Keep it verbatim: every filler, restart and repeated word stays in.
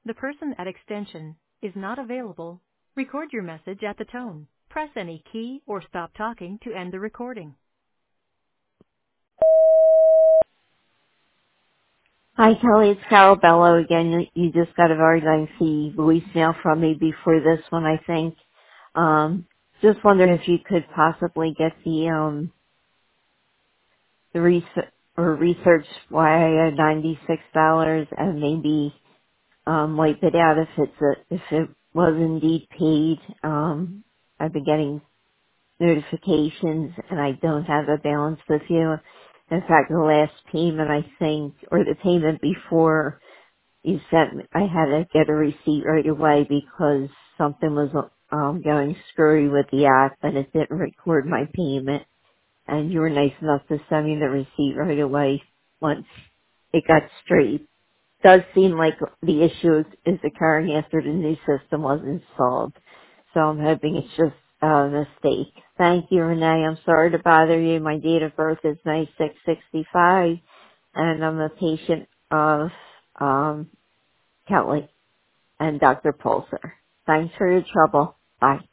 The person at extension is not available. Record your message at the tone. Press any key or stop talking to end the recording. Hi, Kelly. It's Carol Bello again. You, you just got a very lengthy voicemail from me before this one, I think. Um, just wondering if you could possibly get the um the research or research why I had ninety-six dollars and maybe um wipe it out if it's a, if it was indeed paid. Um, I've been getting notifications and I don't have a balance with you. In fact, the last payment I think, or the payment before you sent me, I had to get a receipt right away because something was um, going screwy with the app and it didn't record my payment. And you were nice enough to send me the receipt right away once it got straight. Does seem like the issue is, is occurring after the new system was installed. So I'm hoping it's just a mistake. Thank you, Renee. I'm sorry to bother you. My date of birth is nine six sixty-five and I'm a patient of um Kelly and Doctor Pulser. Thanks for your trouble. Bye.